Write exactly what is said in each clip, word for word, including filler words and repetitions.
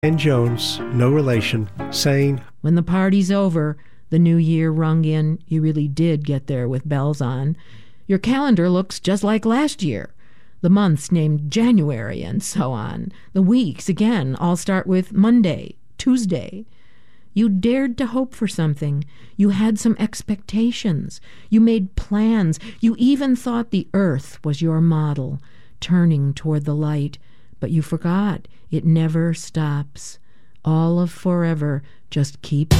and Jones, no relation, saying, "When the party's over, the new year rung in, you really did get there with bells on. Your calendar looks just like last year. The months named January and so on. The weeks, again, all start with Monday, Tuesday. You dared to hope for something. You had some expectations. You made plans. You even thought the earth was your model, turning toward the light. But you forgot. It never stops. All of forever just keeps."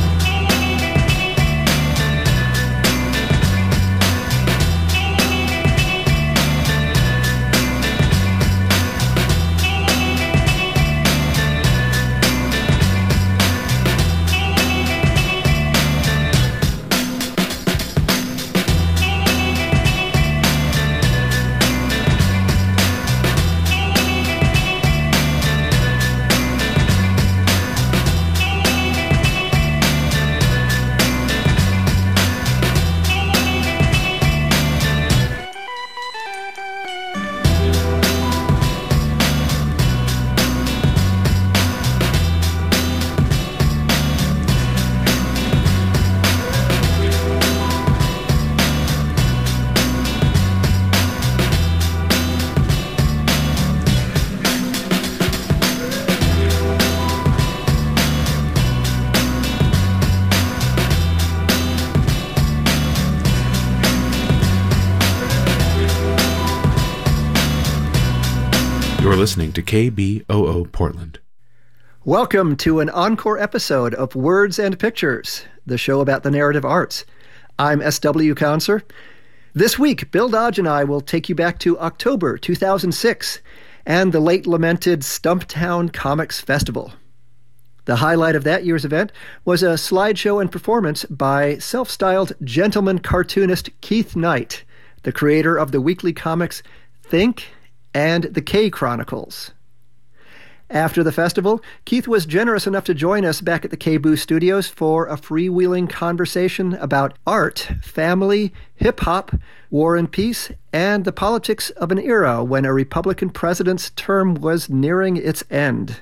You're listening to K B O O Portland. Welcome to an encore episode of Words and Pictures, the show about the narrative arts. I'm S W Conser. This week, Bill Dodge and I will take you back to October two thousand six and the late lamented Stumptown Comics Festival. The highlight of that year's event was a slideshow and performance by self-styled gentleman cartoonist Keith Knight, the creator of the weekly comics Think and the K Chronicles. After the festival, Keith was generous enough to join us back at the K-Boo Studios for a freewheeling conversation about art, family, hip-hop, war and peace, and the politics of an era when a Republican president's term was nearing its end.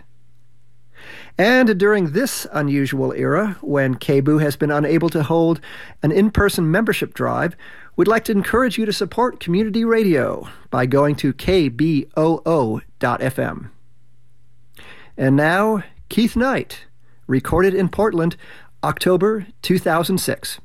And during this unusual era, when K-Boo has been unable to hold an in-person membership drive, we'd like to encourage you to support community radio by going to K B O O dot F M. And now, Keith Knight, recorded in Portland, October two thousand six.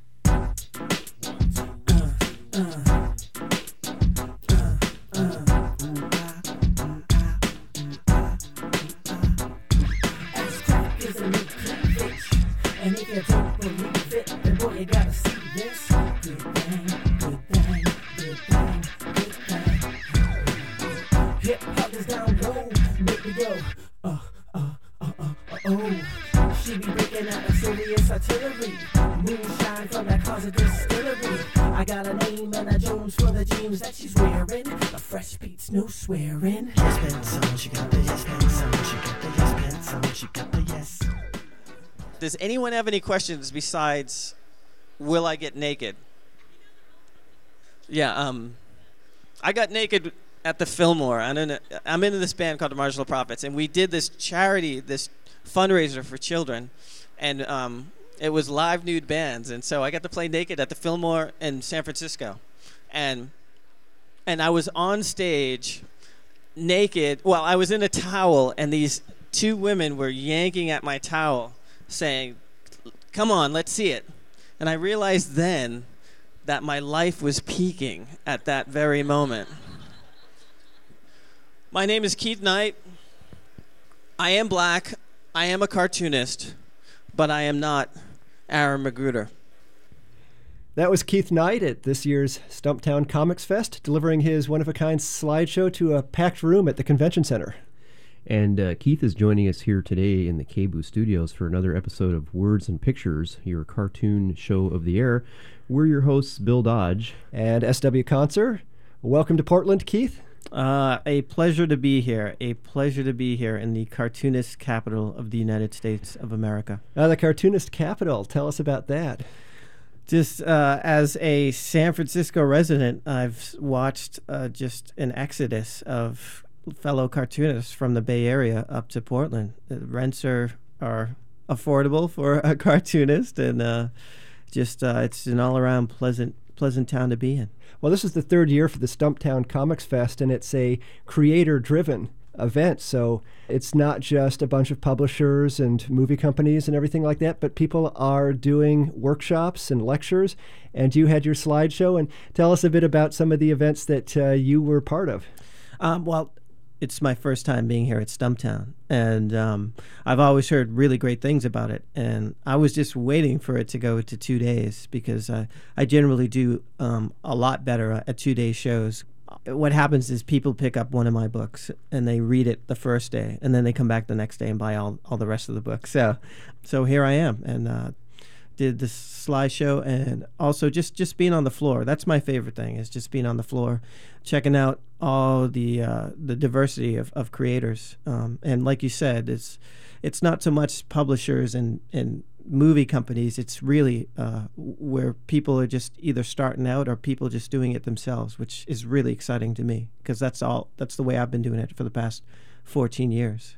And if you don't believe it, then boy, you gotta see this. Good thing, good thing, good thing, good thing. Hip hop is down low, make me go, uh, uh, uh, uh, uh, oh. She be breaking out a serious artillery. Moonshine from that closet distillery. I got a name and a Jones for the jeans that she's wearing. The fresh beats, no swearing. Yes, pen some, she got the yes, pen some, she got the yes, pen some, she got the yes. Does anyone have any questions besides, will I get naked? Yeah, um, I got naked at the Fillmore. I'm in, a, I'm in this band called the Marginal Prophets, and we did this charity, this fundraiser for children, and um, it was live nude bands, and so I got to play naked at the Fillmore in San Francisco, and and I was on stage naked. Well, I was in a towel, and these two women were yanking at my towel, saying, "Come on, let's see it." And I realized then that my life was peaking at that very moment. My name is Keith Knight. I am black. I am a cartoonist, but I am not Aaron Magruder. That was Keith Knight at this year's Stumptown Comics Fest, delivering his one-of-a-kind slideshow to a packed room at the convention center. And uh, Keith is joining us here today in the K-Boo Studios for another episode of Words and Pictures, your cartoon show of the air. We're your hosts, Bill Dodge. And S W Conser. Welcome to Portland, Keith. Uh, a pleasure to be here. A pleasure to be here in the cartoonist capital of the United States of America. Uh, the cartoonist capital. Tell us about that. Just uh, as a San Francisco resident, I've watched uh, just an exodus of fellow cartoonists from the Bay Area up to Portland. The rents are are affordable for a cartoonist, and uh, just uh, it's an all-around pleasant pleasant town to be in. Well, this is the third year for the Stumptown Comics Fest, and it's a creator-driven event. So it's not just a bunch of publishers and movie companies and everything like that, but people are doing workshops and lectures. And you had your slideshow. And tell us a bit about some of the events that uh, you were part of. Um, well, it's my first time being here at Stumptown, and um, I've always heard really great things about it. And I was just waiting for it to go to two days because uh, I generally do um, a lot better at two-day shows. What happens is people pick up one of my books and they read it the first day, and then they come back the next day and buy all, all the rest of the books. So, so here I am, and uh, did this slideshow, and also just, just being on the floor. That's my favorite thing, is just being on the floor, checking out all the uh, the diversity of, of creators. Um, and like you said, it's it's not so much publishers and, and movie companies. It's really uh, where people are just either starting out or people just doing it themselves, which is really exciting to me, because that's all that's the way I've been doing it for the past fourteen years.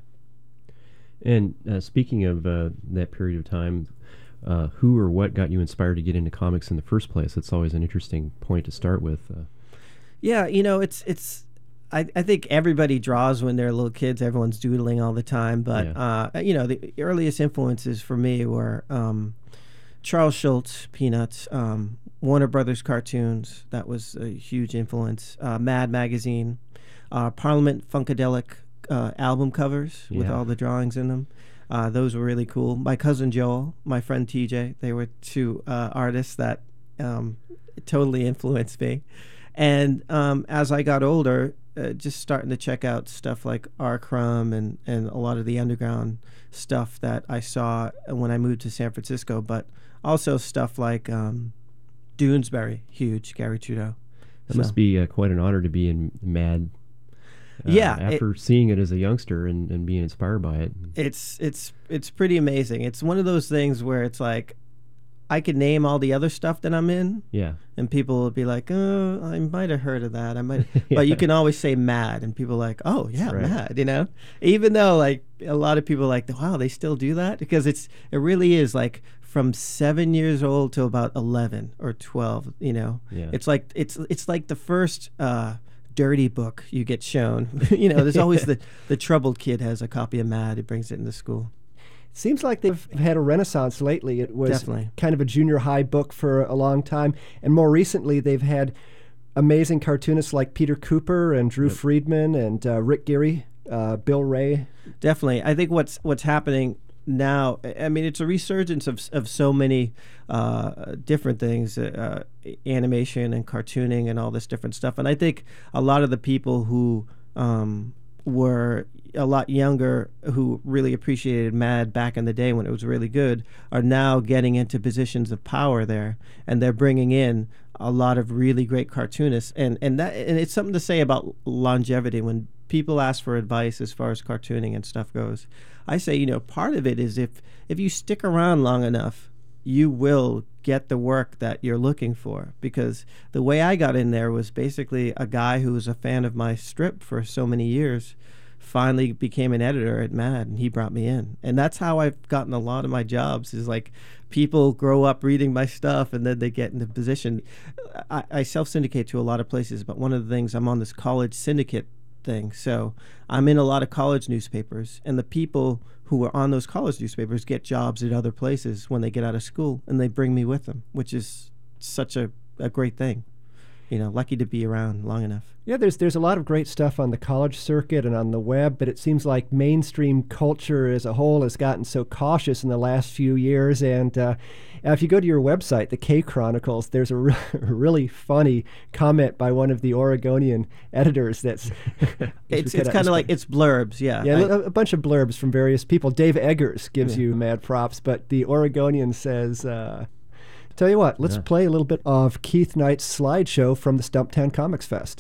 And uh, speaking of uh, that period of time, uh, who or what got you inspired to get into comics in the first place? It's always an interesting point to start with. Uh, yeah, you know, it's it's. I, I think everybody draws when they're little kids. Everyone's doodling all the time. But, yeah. uh, you know, the earliest influences for me were um, Charles Schulz, Peanuts, um, Warner Brothers cartoons. That was a huge influence. Uh, Mad Magazine, uh, Parliament Funkadelic uh, album covers with Yeah. all the drawings in them. Uh, those were really cool. My cousin Joel, my friend T J, they were two uh, artists that um, totally influenced me. And um, as I got older, Uh, just starting to check out stuff like R. Crumb and, and a lot of the underground stuff that I saw when I moved to San Francisco, but also stuff like um, Doonesbury, huge, Gary Trudeau. That So- must be uh, quite an honor to be in Mad. Uh, Yeah, After it- seeing it as a youngster and, and being inspired by it. It's it's it's pretty amazing. It's one of those things where it's like I could name all the other stuff that I'm in, Yeah. and people will be like, "Oh, I might have heard of that." I might, Yeah. but you can always say "Mad," and people are like, "Oh, yeah, Right. Mad." You know, even though like a lot of people are like, "Wow, they still do that," because it's it really is like from seven years old to about eleven or twelve. You know, Yeah. it's like it's it's like the first uh, dirty book you get shown. You know, there's always the the troubled kid has a copy of Mad. He brings it into school. Seems like they've had a renaissance lately. It was Definitely. kind of a junior high book for a long time. And more recently, they've had amazing cartoonists like Peter Cooper and Drew Friedman and uh, Rick Geary, uh, Bill Ray. Definitely. I think what's what's happening now, I mean, it's a resurgence of of so many uh, different things, uh, animation and cartooning and all this different stuff. And I think a lot of the people who um, were a lot younger, who really appreciated Mad back in the day when it was really good, are now getting into positions of power there, and they're bringing in a lot of really great cartoonists. And and that and it's something to say about longevity. When people ask for advice as far as cartooning and stuff goes, I say, you know, part of it is if if you stick around long enough, you will get the work that you're looking for. Because the way I got in there was basically a guy who was a fan of my strip for so many years finally became an editor at Mad, and he brought me in. And that's how I've gotten a lot of my jobs, is like people grow up reading my stuff and then they get into position. I, I self-syndicate to a lot of places, but one of the things, I'm on this college syndicate thing. So I'm in a lot of college newspapers, and the people who are on those college newspapers get jobs at other places when they get out of school, and they bring me with them, which is such a, a great thing. You know, lucky to be around long enough. Yeah, there's there's a lot of great stuff on the college circuit and on the web, but it seems like mainstream culture as a whole has gotten so cautious in the last few years. And uh, if you go to your website, the K Chronicles, there's a re- really funny comment by one of the Oregonian editors. That's it's it's kind of like it's blurbs, yeah. Yeah, I- a a bunch of blurbs from various people. Dave Eggers gives Yeah. you mad props, but the Oregonian says. Uh, Tell you what, let's Yeah. play a little bit of Keith Knight's slideshow from the Stumptown Comics Fest.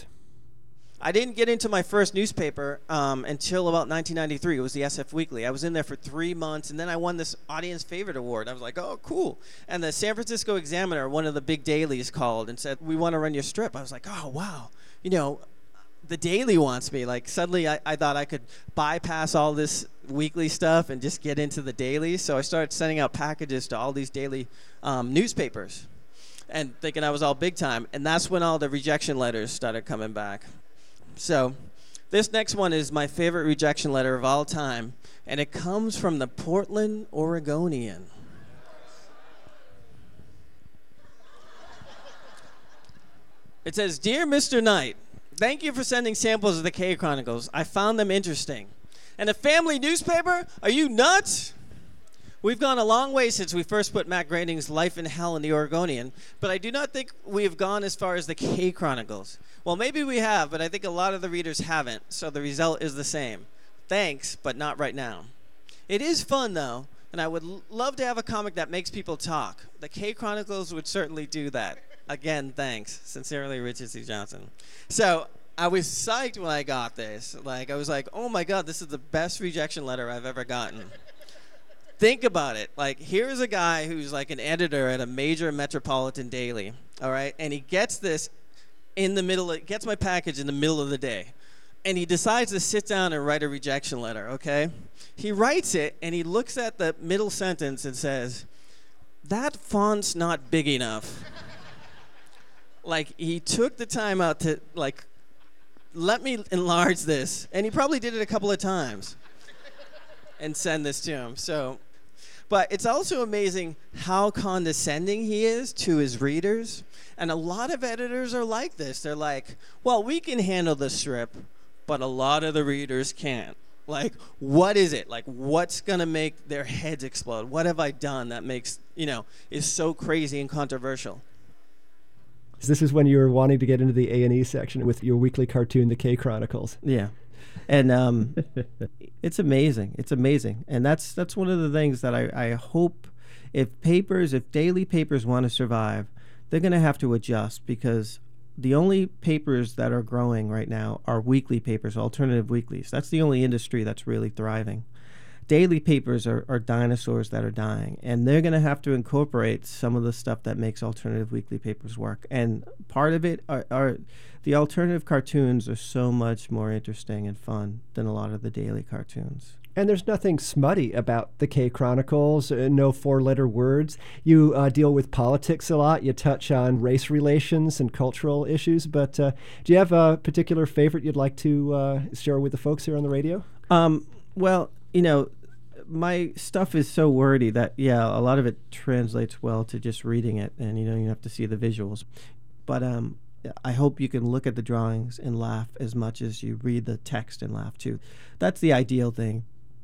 I didn't get into my first newspaper um, until about nineteen ninety-three. It was the S F Weekly. I was in there for three months, and then I won this Audience Favorite Award. I was like, oh, cool. And the San Francisco Examiner, one of the big dailies, called and said, we want to run your strip. I was like, oh, wow. You know, the daily wants me. Like suddenly I, I thought I could bypass all this weekly stuff and just get into the daily. So I started sending out packages to all these daily um, newspapers and thinking I was all big time. And that's when all the rejection letters started coming back. So this next one is my favorite rejection letter of all time. And it comes from the Portland Oregonian. It says, "Dear Mister Knight, thank you for sending samples of the K Chronicles. I found them interesting. And a family newspaper? Are you nuts? We've gone a long way since we first put Matt Groening's Life in Hell in the Oregonian, but I do not think we have gone as far as the K Chronicles. Well, maybe we have, but I think a lot of the readers haven't, so the result is the same. Thanks, but not right now. It is fun, though, and I would l- love to have a comic that makes people talk. The K Chronicles would certainly do that. Again, thanks. Sincerely, Richard C. Johnson." So I was psyched when I got this. Like, I was like, oh my God, this is the best rejection letter I've ever gotten. Think about it. Like, here's a guy who's like an editor at a major metropolitan daily, all right? And he gets this in the middle, of, gets my package in the middle of the day. And he decides to sit down and write a rejection letter, okay? He writes it, and he looks at the middle sentence and says, "That font's not big enough." Like, he took the time out to, like, let me enlarge this. And he probably did it a couple of times and send this to him. So, but it's also amazing how condescending he is to his readers. And a lot of editors are like this. They're like, well, we can handle the strip, but a lot of the readers can't. Like, what is it? Like, what's going to make their heads explode? What have I done that makes, you know, is so crazy and controversial? This is when you were wanting to get into the A and E section with your weekly cartoon, The K Chronicles. Yeah. And um, it's amazing. It's amazing. And that's that's one of the things that I, I hope if papers, if daily papers want to survive, they're going to have to adjust, because the only papers that are growing right now are weekly papers, alternative weeklies. That's the only industry that's really thriving. Daily papers are, are dinosaurs that are dying, and they're going to have to incorporate some of the stuff that makes alternative weekly papers work. And part of it are, are the alternative cartoons are so much more interesting and fun than a lot of the daily cartoons. And there's nothing smutty about the K Chronicles, uh, no four-letter words. You uh, deal with politics a lot. You touch on race relations and cultural issues. But uh, do you have a particular favorite you'd like to uh, share with the folks here on the radio? Um, well, you know, my stuff is so wordy that, yeah, a lot of it translates well to just reading it, and, you know, you have to see the visuals. But um, I hope you can look at the drawings and laugh as much as you read the text and laugh, too. That's the ideal thing.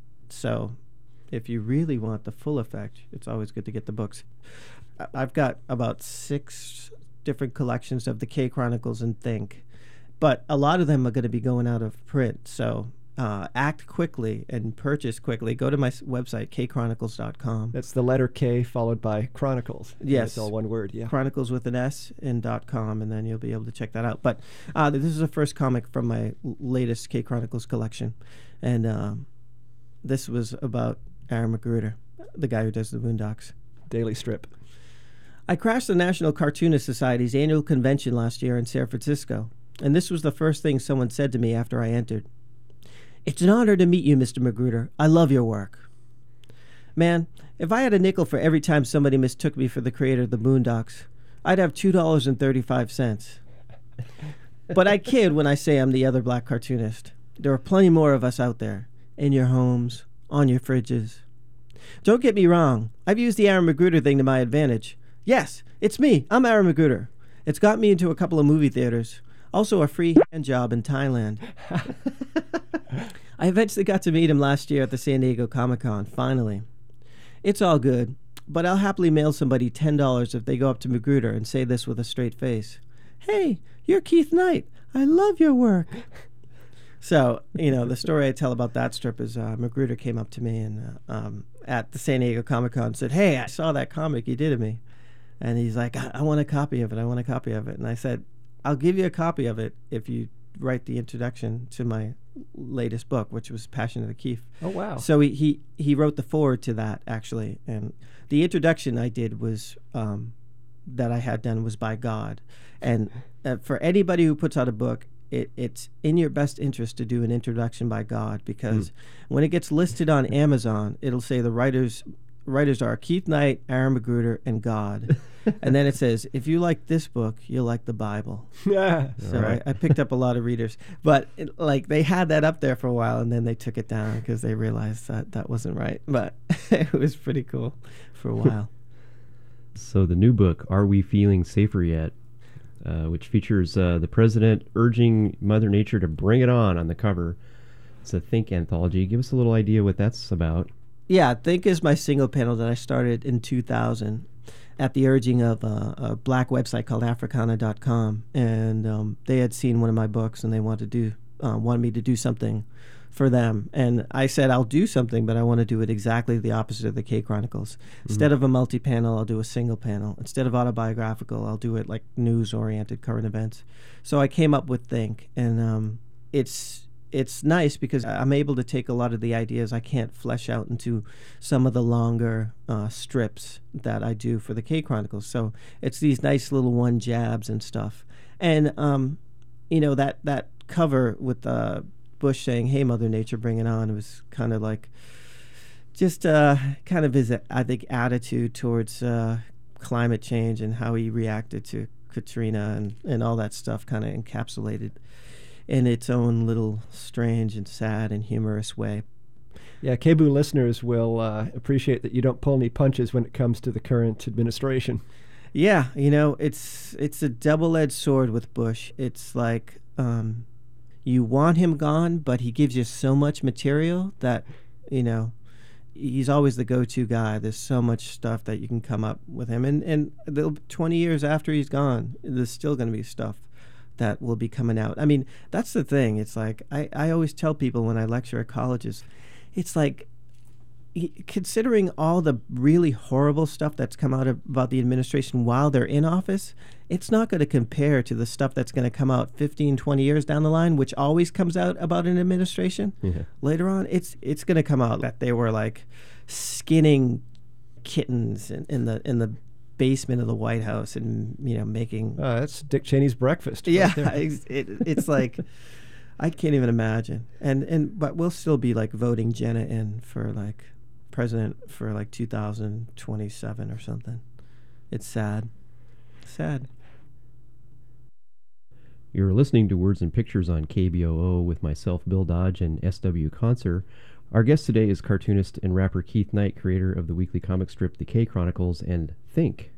So if you really want the full effect, it's always good to get the books. I've got about six different collections of the K Chronicles and Think, but a lot of them are going to be going out of print, so Uh, act quickly and purchase quickly. Go to my s- website, k chronicles dot com. That's the letter K followed by Chronicles. Yes. It's all one word, yeah. Chronicles with an S and .com, and then you'll be able to check that out. But uh, this is the first comic from my l- latest K Chronicles collection. And um, this was about Aaron Magruder, the guy who does the Boondocks. Daily strip. I crashed the National Cartoonist Society's annual convention last year in San Francisco, and this was the first thing someone said to me after I entered. "It's an honor to meet you, Mister Magruder. I love your work." Man, if I had a nickel for every time somebody mistook me for the creator of the Boondocks, I'd have two dollars and thirty-five cents. But I kid when I say I'm the other black cartoonist. There are plenty more of us out there, in your homes, on your fridges. Don't get me wrong. I've used the Aaron Magruder thing to my advantage. Yes, it's me. I'm Aaron Magruder. It's got me into a couple of movie theaters. Also a free hand job in Thailand. I eventually got to meet him last year at the San Diego Comic-Con, finally. It's all good, but I'll happily mail somebody ten dollars if they go up to Magruder and say this with a straight face. "Hey, you're Keith Knight. I love your work." So, you know, the story I tell about that strip is uh, Magruder came up to me and uh, um, at the San Diego Comic-Con and said, "Hey, I saw that comic you did of me." And he's like, I-, I want a copy of it. I want a copy of it. And I said, "I'll give you a copy of it if you write the introduction to my latest book," which was Passion of the Keith. Oh, wow. So he, he, he wrote the foreword to that, actually. And the introduction I did was, um, that I had done was by God. And uh, for anybody who puts out a book, it, it's in your best interest to do an introduction by God, because mm. when it gets listed on Amazon, it'll say the writers writers are Keith Knight, Aaron Magruder, and God. And then it says, if you like this book, you'll like the Bible. Yeah. So right. I, I picked up a lot of readers. But it, like they had that up there for a while, and then they took it down because they realized that that wasn't right. But it was pretty cool for a while. So the new book, Are We Feeling Safer Yet? Uh, which features uh, the president urging Mother Nature to bring it on on the cover. It's a Think anthology. Give us a little idea what that's about. Yeah, Think is my single panel that I started in two thousand at the urging of a, a black website called Africana dot com, and um, they had seen one of my books and they wanted to do uh, wanted me to do something for them, and I said I'll do something, but I want to do it exactly the opposite of the K Chronicles. Mm-hmm. Instead of a multi-panel, I'll do a single panel. Instead of autobiographical, I'll do it like news-oriented, current events. So I came up with Think, and um, it's it's nice because I'm able to take a lot of the ideas I can't flesh out into some of the longer uh, strips that I do for the K Chronicles. So it's these nice little one jabs and stuff. And, um, you know, that, that cover with uh, Bush saying, hey, Mother Nature, bring it on, it was kind of like just uh, kind of his, I think, attitude towards uh, climate change and how he reacted to Katrina and, and all that stuff kind of encapsulated in its own little strange and sad and humorous way. Yeah, K B O O listeners will uh, appreciate that you don't pull any punches when it comes to the current administration. Yeah, you know, it's it's a double-edged sword with Bush. It's like um, you want him gone, but he gives you so much material that, you know, he's always the go-to guy. There's so much stuff that you can come up with him. And, and twenty years after he's gone, there's still going to be stuff that will be coming out. I mean, that's the thing. It's like, I, I always tell people when I lecture at colleges, it's like, considering all the really horrible stuff that's come out of, about the administration while they're in office, it's not going to compare to the stuff that's going to come out fifteen, twenty years down the line, which always comes out about an administration. Yeah. Later on, it's it's going to come out that they were like skinning kittens in, in the in the basement of the White House and, you know, making... Uh, that's Dick Cheney's breakfast. Yeah, right it's, it, it's like... I can't even imagine. And and but we'll still be like voting Jenna in for like president for like two thousand twenty-seven or something. It's sad. Sad. You're listening to Words and Pictures on K B O O with myself, Bill Dodge, and S W Concert. Our guest today is cartoonist and rapper Keith Knight, creator of the weekly comic strip The K Chronicles and Think.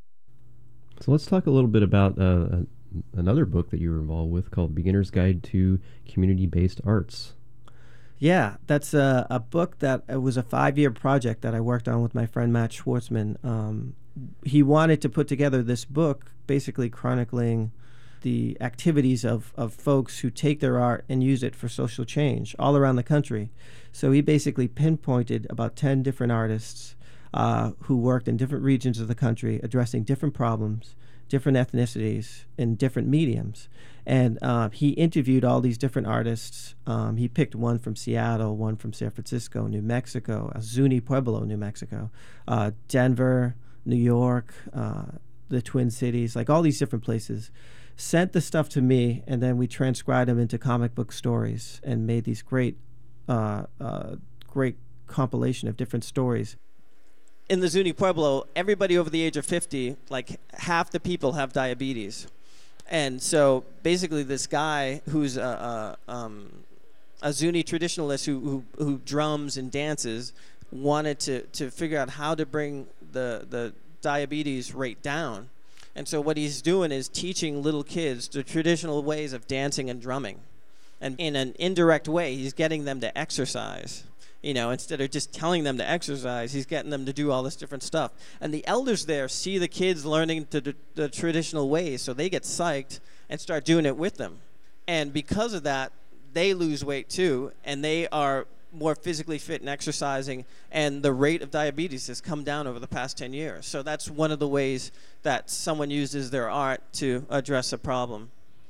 So let's talk a little bit about uh, a, another book that you were involved with called Beginner's Guide to Community-Based Arts. Yeah, that's a, a book that it was a five-year project that I worked on with my friend Matt Schwartzman. Um, he wanted to put together this book basically chronicling the activities of, of folks who take their art and use it for social change all around the country. So he basically pinpointed about ten different artists uh, who worked in different regions of the country addressing different problems, different ethnicities, in different mediums. And uh, he interviewed all these different artists. Um, he picked one from Seattle, one from San Francisco, New Mexico, Zuni Pueblo, New Mexico, uh, Denver, New York, uh, the Twin Cities, like all these different places. Sent the stuff to me, and then we transcribed them into comic book stories and made these great, uh, uh, great compilation of different stories. In the Zuni Pueblo, everybody over the age of fifty, like half the people have diabetes. And so basically this guy who's a, a, um, a Zuni traditionalist who, who, who drums and dances wanted to, to figure out how to bring the, the diabetes rate down. And so what he's doing is teaching little kids the traditional ways of dancing and drumming. And in an indirect way, he's getting them to exercise. You know, instead of just telling them to exercise, he's getting them to do all this different stuff. And the elders there see the kids learning to the, the traditional ways, so they get psyched and start doing it with them. And because of that, they lose weight too, and they are more physically fit and exercising, and the rate of diabetes has come down over the past ten years. So that's one of the ways that someone uses their art to address a problem.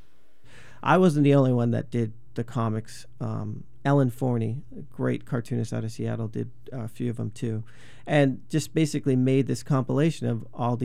I wasn't the only one that did the comics. Um, Ellen Forney, a great cartoonist out of Seattle, did a few of them too, and just basically made this compilation of all these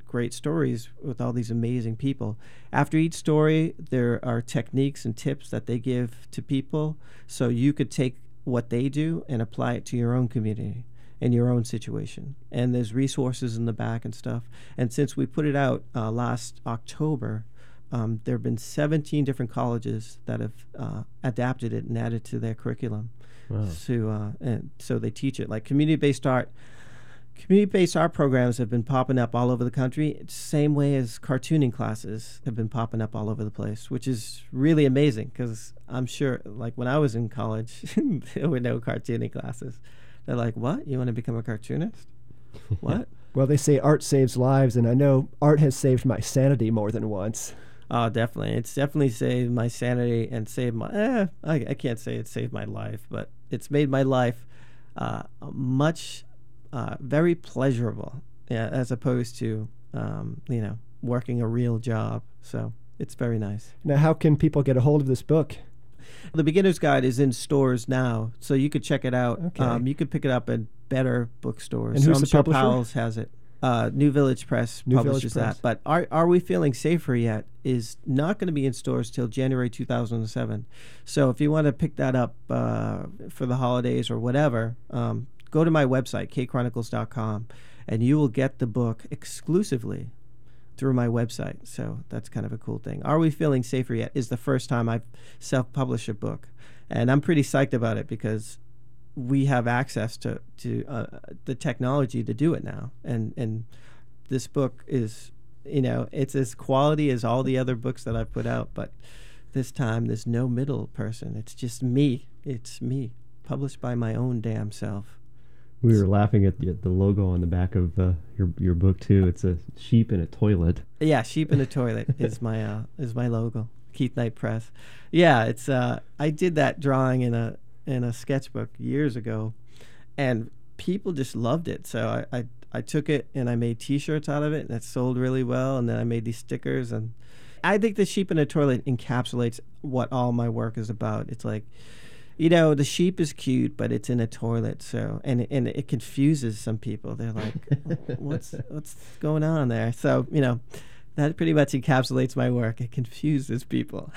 great stories with all these amazing people. After each story, there are techniques and tips that they give to people, so you could take what they do and apply it to your own community and your own situation. And there's resources in the back and stuff. And since we put it out uh, last October, um, there have been seventeen different colleges that have uh, adapted it and added to their curriculum. Wow. So, uh, and so they teach it. Like community-based art, community-based art programs have been popping up all over the country. It's the same way as cartooning classes have been popping up all over the place, which is really amazing because I'm sure, like when I was in college, there were no cartooning classes. They're like, what? You want to become a cartoonist? What? Well, they say art saves lives, and I know art has saved my sanity more than once. Oh, definitely. It's definitely saved my sanity and saved my, eh, I, I can't say it saved my life, but it's made my life uh, much, uh, very pleasurable, yeah, as opposed to, um, you know, working a real job. So it's very nice. Now, how can people get a hold of this book? The Beginner's Guide is in stores now, so you could check it out. Okay. Um, you could pick it up at better bookstores. And so who's I'm the sure publisher? Powell's has it. Uh, New Village Press New publishes Village Press. that. But Are Are We Feeling Safer Yet is not going to be in stores till January two thousand seven. So if you want to pick that up uh, for the holidays or whatever, um, go to my website, k chronicles dot com, and you will get the book exclusively through my website. So that's kind of a cool thing. Are We Feeling Safer Yet is the first time I've self-published a book. And I'm pretty psyched about it because we have access to, to uh, the technology to do it now. And and this book is, you know, it's as quality as all the other books that I've put out. But this time there's no middle person. It's just me. It's me, published by my own damn self. We were laughing at the, at the logo on the back of uh, your your book too. It's a sheep in a toilet. Yeah, sheep in a toilet is my uh, is my logo. Keith Knight Press. Yeah, it's uh, I did that drawing in a in a sketchbook years ago, and people just loved it. So I, I I took it and I made T-shirts out of it, and it sold really well. And then I made these stickers, and I think the sheep in a toilet encapsulates what all my work is about. It's like, you know, the sheep is cute, but it's in a toilet. So, and and it confuses some people. They're like, what's what's going on there? So, you know, that pretty much encapsulates my work. It confuses people.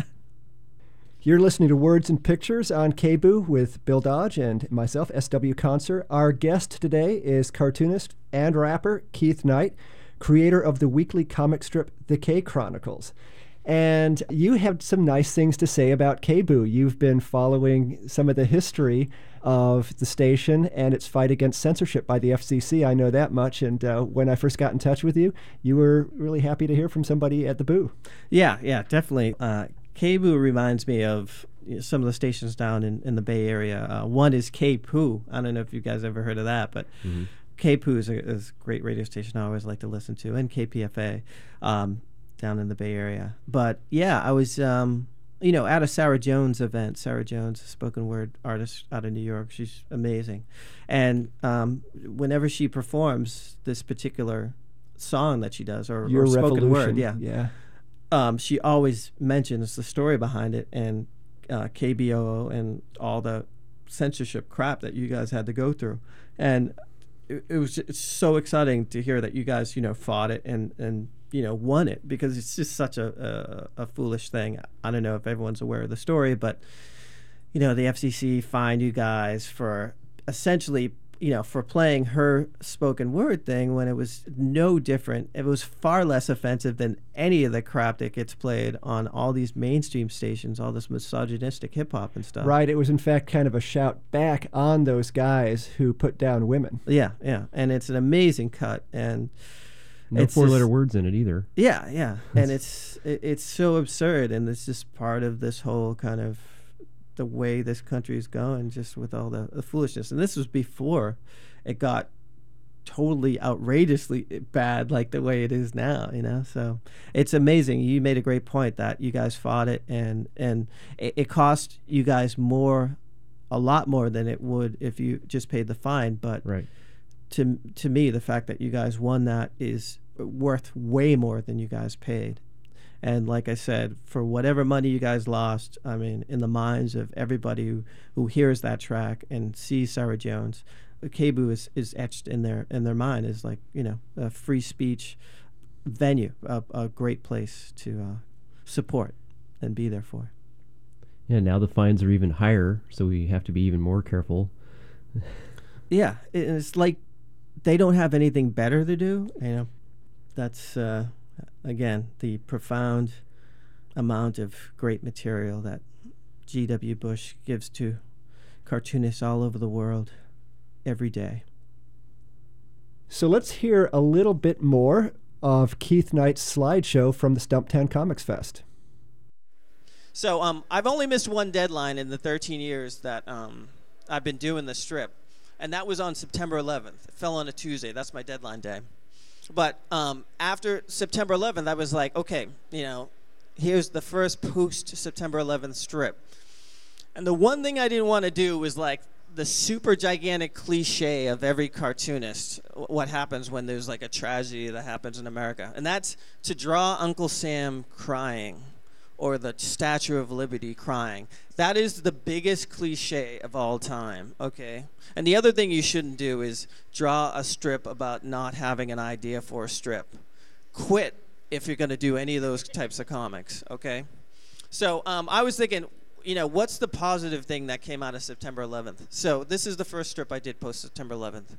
You're listening to Words and Pictures on K B O with Bill Dodge and myself, S W Conser. Our guest today is cartoonist and rapper Keith Knight, creator of the weekly comic strip The K Chronicles. And you have some nice things to say about K B O. You've been following some of the history of the station and its fight against censorship by the F C C. I know that much. And uh, when I first got in touch with you, you were really happy to hear from somebody at the Boo. Yeah, yeah, definitely. Uh, K B O reminds me of you know, some of the stations down in, in the Bay Area. Uh, one is K P O. I don't know if you guys ever heard of that, but mm-hmm. K P O is a, is a great radio station I always like to listen to, and K P F A um, down in the Bay Area. But yeah, I was, um, you know, at a Sarah Jones event. Sarah Jones, a spoken word artist out of New York. She's amazing. And um, whenever she performs this particular song that she does, or, Your or spoken Revolution. word, yeah. Yeah. Um, she always mentions the story behind it and uh, K B O O and all the censorship crap that you guys had to go through. And it, it was just so exciting to hear that you guys, you know, fought it and, and you know, won it, because it's just such a, a, a foolish thing. I don't know if everyone's aware of the story, but, you know, the F C C fined you guys for essentially, you know, for playing her spoken word thing when it was no different. It was far less offensive than any of the crap that gets played on all these mainstream stations, all this misogynistic hip hop and stuff. Right. It was, in fact, kind of a shout back on those guys who put down women. Yeah, yeah. And it's an amazing cut. And no it's four-letter just, words in it either. Yeah, yeah. And it's it, it's so absurd, and it's just part of this whole kind of the way this country is going, just with all the, the foolishness. And this was before it got totally outrageously bad like the way it is now, you know. So it's amazing. You made a great point that you guys fought it, and and it, it cost you guys more, a lot more than it would if you just paid the fine. But right. to to me, the fact that you guys won that is worth way more than you guys paid. And like I said, for whatever money you guys lost, I mean, in the minds of everybody who, who hears that track and sees Sarah Jones, K B O O is, is etched in their in their mind as like, you know, a free speech venue, a, a great place to uh, support and be there for. Yeah, now the fines are even higher, so we have to be even more careful. Yeah, it, it's like they don't have anything better to do. You know, that's uh, again the profound amount of great material that G W. Bush gives to cartoonists all over the world every day. So let's hear a little bit more of Keith Knight's slideshow from the Stumptown Comics Fest. So um, I've only missed one deadline in the thirteen years that um, I've been doing the strip, and that was on September eleventh. It fell on a Tuesday. That's my deadline day. But um, after September eleventh, I was like, okay, you know, here's the first post-September eleventh strip. And the one thing I didn't want to do was like the super gigantic cliche of every cartoonist, what happens when there's like a tragedy that happens in America. And that's to draw Uncle Sam crying or the Statue of Liberty crying. That is the biggest cliche of all time, okay? And the other thing you shouldn't do is draw a strip about not having an idea for a strip. Quit if you're going to do any of those types of comics, okay? So um, I was thinking, you know, what's the positive thing that came out of September eleventh? So this is the first strip I did post-September eleventh.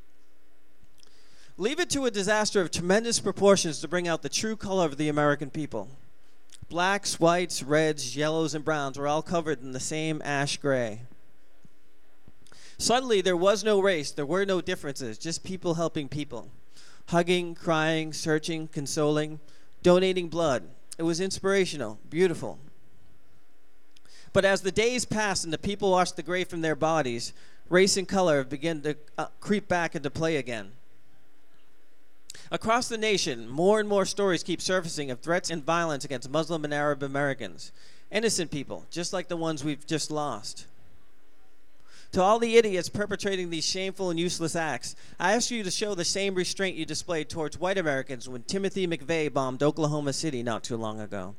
Leave it to a disaster of tremendous proportions to bring out the true color of the American people. Blacks, whites, reds, yellows, and browns were all covered in the same ash gray. Suddenly, there was no race, there were no differences, just people helping people. Hugging, crying, searching, consoling, donating blood. It was inspirational, beautiful. But as the days passed and the people washed the gray from their bodies, race and color began to uh, creep back into play again. Across the nation, more and more stories keep surfacing of threats and violence against Muslim and Arab Americans. Innocent people, just like the ones we've just lost. To all the idiots perpetrating these shameful and useless acts, I ask you to show the same restraint you displayed towards white Americans when Timothy McVeigh bombed Oklahoma City not too long ago.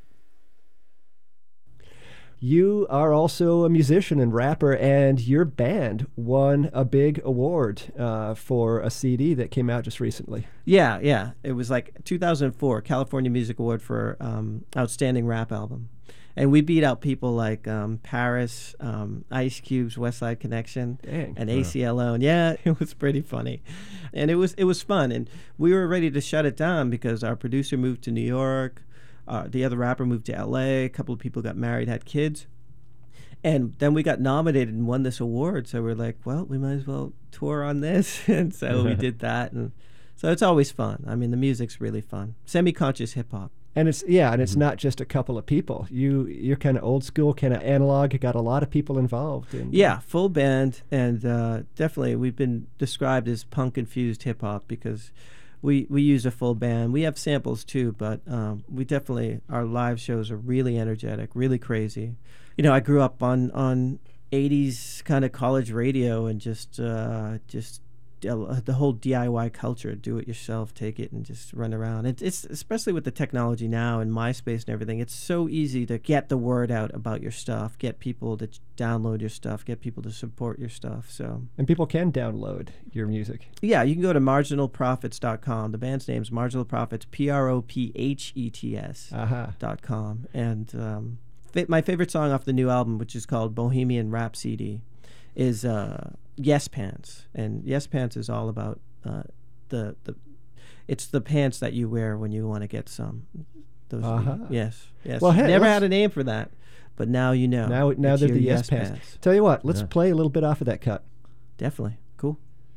You are also a musician and rapper, and your band won a big award uh, for a C D that came out just recently. Yeah, yeah. It was like two thousand four California Music Award for um, Outstanding Rap Album. And we beat out people like um, Paris, um, Ice Cube's West Side Connection, Dang. and A C L O. And yeah, it was pretty funny. And it was it was fun. And we were ready to shut it down because our producer moved to New York. Uh, the other rapper moved to L A. A couple of people got married, had kids. And then we got nominated and won this award. So we're like, well, we might as well tour on this. And so we did that. And so it's always fun. I mean, the music's really fun. Semi-conscious hip-hop. And it's, yeah, and it's mm-hmm. not just a couple of people. You, you're kind of old school, kind of analog. You got a lot of people involved. In, yeah, full band. And uh, definitely we've been described as punk-infused hip-hop because we, we use a full band. We have samples too, but um, we definitely, our live shows are really energetic, really crazy. You know, I grew up on, on eighties kind of college radio and just uh, just uh, the whole D I Y culture, do it yourself, take it and just run around. It, it's especially with the technology now and MySpace and everything, it's so easy to get the word out about your stuff, get people to download your stuff, get people to support your stuff. So and people can download your music. Yeah, you can go to marginal prophets dot com. The band's name's Marginal Prophets, P R O P H E T S uh-huh. dot com. And um, my favorite song off the new album, which is called Bohemian Rhapsody, is uh, Yes Pants. And Yes Pants is all about uh, the the it's the pants that you wear when you want to get some. Those uh-huh. Yes, yes. Well, hey, never had a name for that, but now you know. Now, now they're the Yes, yes pants. pants. Tell you what, let's yeah. play a little bit off of that cut. Definitely. Cool.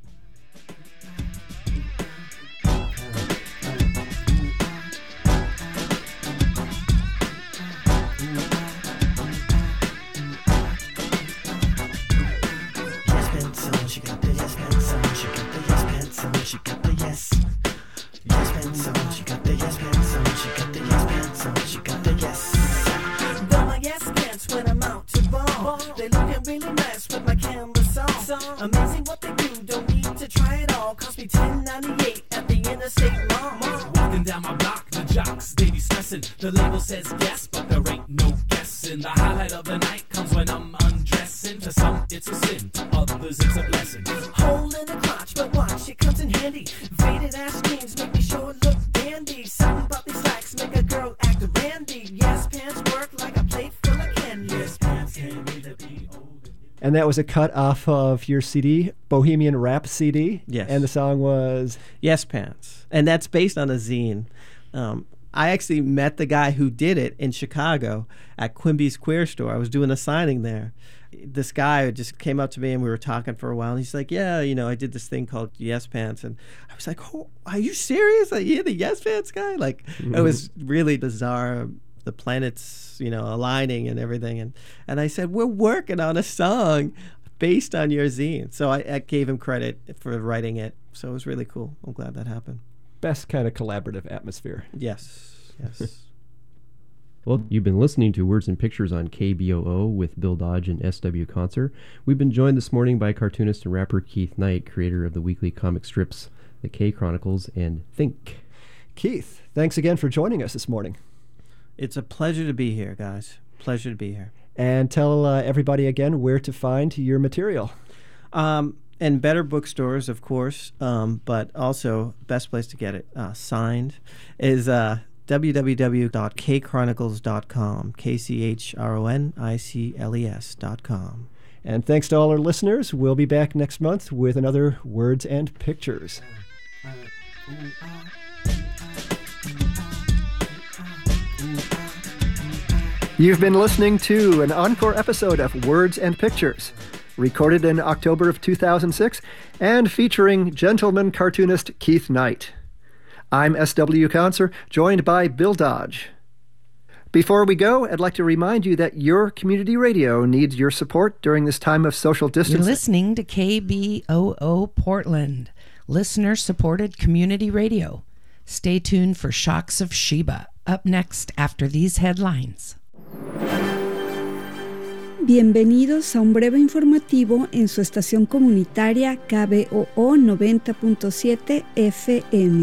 She got the yes, yes pants on. She got the yes pants on. She got the yes pants on. She got the yes. Got my yes pants when I'm out to ball. They looking really nice with my canvas on. Amazing what they do. Don't need to try it all. Cost me ten ninety-eight at the Interstate Mall. Walking down my block, the jocks they be stressing. The label says yes, but there ain't no guessing. The highlight of the night comes when I'm undressing. To some it's a sin, to others it's a blessing. candy. Faded ass jeans make me sure look dandy. Something about these slacks make a girl act randy. Yes, pants work like a plate full of candy. Yes, pants can't be the P O. And that was a cut off of your C D, Bohemian Rap C D. Yes. And the song was? Yes Pants. And that's based on a zine. Um, I actually met the guy who did it in Chicago at Quimby's Queer Store. I was doing a signing there. This guy just came up to me and we were talking for a while. And he's like, yeah, you know, I did this thing called Yes Pants. And I was like, oh, are you serious? Are you the Yes Pants guy? Like, mm-hmm. It was really bizarre. The planets, you know, aligning and everything. And, and I said, we're working on a song based on your zine. So I, I gave him credit for writing it. So it was really cool. I'm glad that happened. Best kind of collaborative atmosphere. Yes, yes. Well, you've been listening to Words and Pictures on K B O O with Bill Dodge and S W Concert. We've been joined this morning by cartoonist and rapper Keith Knight, creator of the weekly comic strips The K Chronicles and Think. Keith, thanks again for joining us this morning. It's a pleasure to be here, guys. Pleasure to be here. And tell uh, everybody again where to find your material. Um, and better bookstores, of course, um, but also best place to get it uh, signed is uh, w w w dot k chronicles dot com, K C H R O N I C L E S dot com. And thanks to all our listeners. We'll be back next month with another Words and Pictures. You've been listening to an encore episode of Words and Pictures, recorded in October of two thousand six and featuring gentleman cartoonist Keith Knight. I'm S W Concert, joined by Bill Dodge. Before we go, I'd like to remind you that your community radio needs your support during this time of social distancing. You're listening to K B O O Portland, listener-supported community radio. Stay tuned for Shocks of Sheba, up next after these headlines. Bienvenidos a un breve informativo en su estación comunitaria K B O O noventa punto siete F M.